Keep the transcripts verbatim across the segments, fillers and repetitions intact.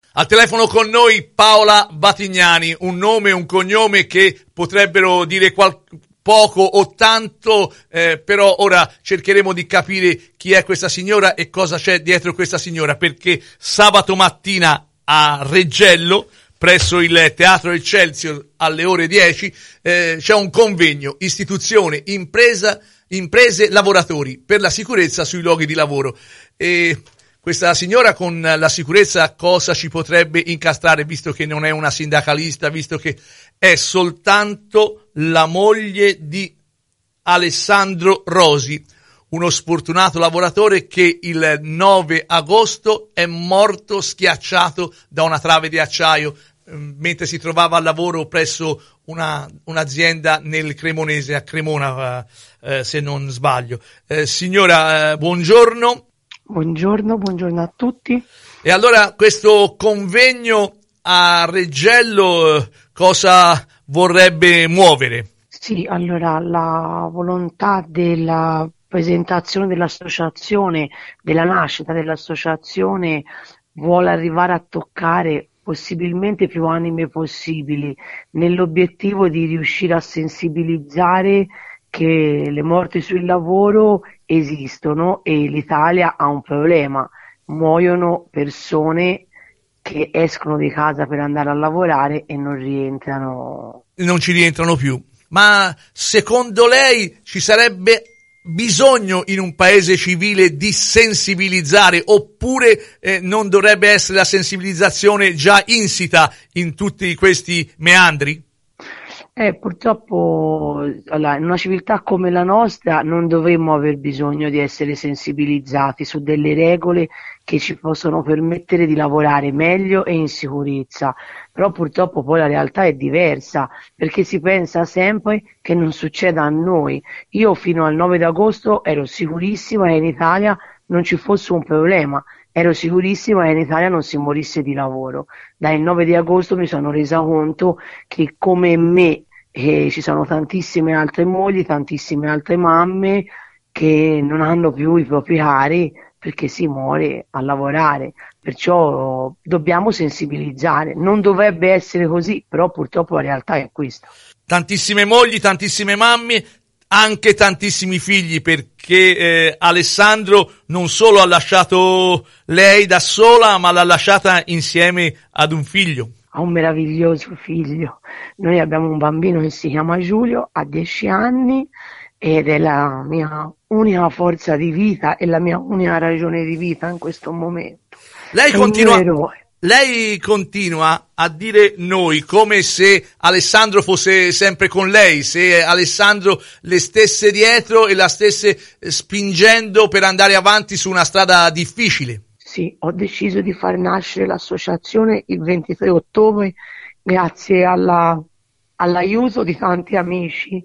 Al telefono con noi Paola Batignani, un nome e un cognome che potrebbero dire qual- poco o tanto, eh, però ora cercheremo di capire chi è questa signora e cosa c'è dietro questa signora, perché sabato mattina a Reggello, presso il Teatro Excelsior alle ore dieci, eh, c'è un convegno, istituzione, impresa, imprese, lavoratori per la sicurezza sui luoghi di lavoro. E questa signora con la sicurezza cosa ci potrebbe incastrare, visto che non è una sindacalista, visto che è soltanto la moglie di Alessandro Rosi, uno sfortunato lavoratore che il nove agosto è morto schiacciato da una trave di acciaio mentre si trovava al lavoro presso una, un'azienda nel Cremonese, a Cremona, eh, se non sbaglio. Eh, signora, eh, buongiorno. Buongiorno, buongiorno a tutti. E allora questo convegno a Reggello eh, cosa vorrebbe muovere? Sì, allora la volontà della presentazione dell'associazione, della nascita dell'associazione, vuole arrivare a toccare possibilmente più anime possibili, nell'obiettivo di riuscire a sensibilizzare che le morti sul lavoro esistono e l'Italia ha un problema. Muoiono persone che escono di casa per andare a lavorare e non rientrano. Non ci rientrano più. Ma secondo lei ci sarebbe bisogno in un paese civile di sensibilizzare, oppure eh, non dovrebbe essere la sensibilizzazione già insita in tutti questi meandri? Eh, purtroppo allora, in una civiltà come la nostra non dovremmo aver bisogno di essere sensibilizzati su delle regole che ci possono permettere di lavorare meglio e in sicurezza, però purtroppo poi la realtà è diversa, perché si pensa sempre che non succeda a noi. Io fino al nove agosto ero sicurissima che in Italia non ci fosse un problema, ero sicurissima che in Italia non si morisse di lavoro. Dal nove di agosto mi sono resa conto che come me e ci sono tantissime altre mogli, tantissime altre mamme che non hanno più i propri cari perché si muore a lavorare, perciò dobbiamo sensibilizzare. Non dovrebbe essere così, però purtroppo la realtà è questa. Tantissime mogli, tantissime mamme, anche tantissimi figli, perché eh, Alessandro non solo ha lasciato lei da sola, ma l'ha lasciata insieme ad un figlio. Ha un meraviglioso figlio. Noi abbiamo un bambino che si chiama Giulio, ha dieci anni ed è la mia unica forza di vita e la mia unica ragione di vita in questo momento. Lei continua, lei continua a dire noi come se Alessandro fosse sempre con lei, se Alessandro le stesse dietro e la stesse spingendo per andare avanti su una strada difficile. Sì, ho deciso di far nascere l'associazione il ventitré ottobre grazie alla, all'aiuto di tanti amici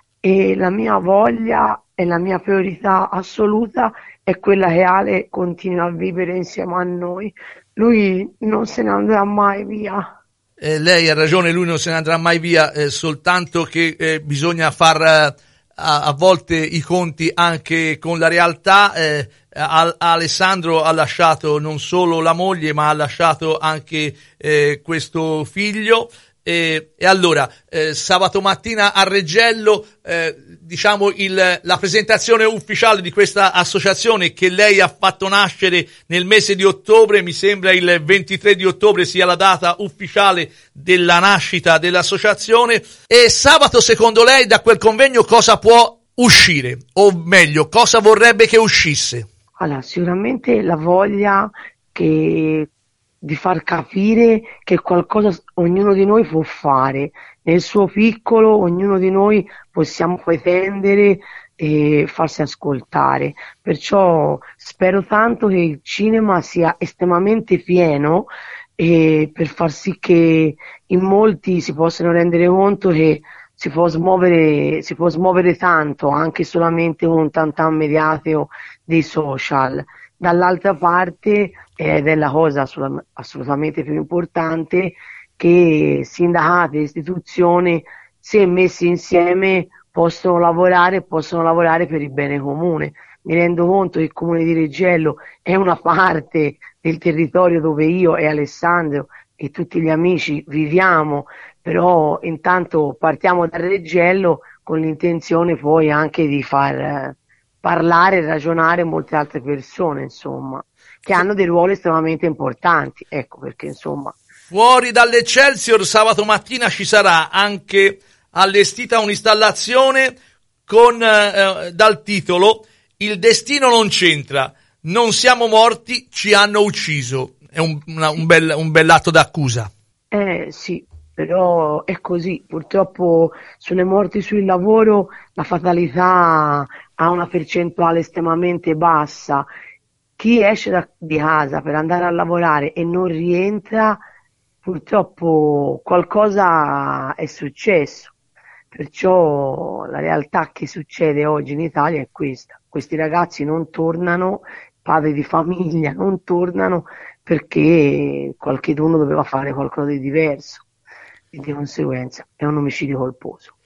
e la mia voglia e la mia priorità assoluta è quella che Ale continua a vivere insieme a noi. Lui non se ne andrà mai via. Eh, lei ha ragione, lui non se ne andrà mai via, eh, soltanto che eh, bisogna far eh, a, a volte i conti anche con la realtà. eh, Alessandro ha lasciato non solo la moglie ma ha lasciato anche eh, questo figlio e, e allora eh, sabato mattina a Reggello eh, diciamo il, la presentazione ufficiale di questa associazione che lei ha fatto nascere nel mese di ottobre, mi sembra il ventitré di ottobre sia la data ufficiale della nascita dell'associazione. E sabato secondo lei da quel convegno cosa può uscire, o meglio cosa vorrebbe che uscisse? Allora, sicuramente la voglia che, di far capire che qualcosa ognuno di noi può fare, nel suo piccolo ognuno di noi possiamo pretendere e farsi ascoltare, perciò spero tanto che il cinema sia estremamente pieno e per far sì che in molti si possano rendere conto che si può smuovere, si può smuovere tanto anche solamente con un tantam mediatico dei social. Dall'altra parte, ed è la cosa assolutamente più importante, che sindacati e istituzioni, se messi insieme, possono lavorare, possono lavorare per il bene comune, mi rendo conto che il comune di Reggello è una parte del territorio dove io e Alessandro e tutti gli amici viviamo, però intanto partiamo da Reggello con l'intenzione poi anche di far eh, parlare e ragionare molte altre persone, insomma, che hanno dei ruoli estremamente importanti, ecco perché insomma. Fuori dall'Eccelsior sabato mattina ci sarà anche allestita un'installazione con eh, dal titolo "Il destino non c'entra, non siamo morti, ci hanno ucciso". È un, una, un, bel, un bell'atto d'accusa. Eh sì, però è così, purtroppo sulle morti sul lavoro la fatalità ha una percentuale estremamente bassa. Chi esce da, di casa per andare a lavorare e non rientra, purtroppo qualcosa è successo. Perciò la realtà che succede oggi in Italia è questa. Questi ragazzi non tornano, padri di famiglia non tornano perché qualcheduno doveva fare qualcosa di diverso e di conseguenza è un omicidio colposo.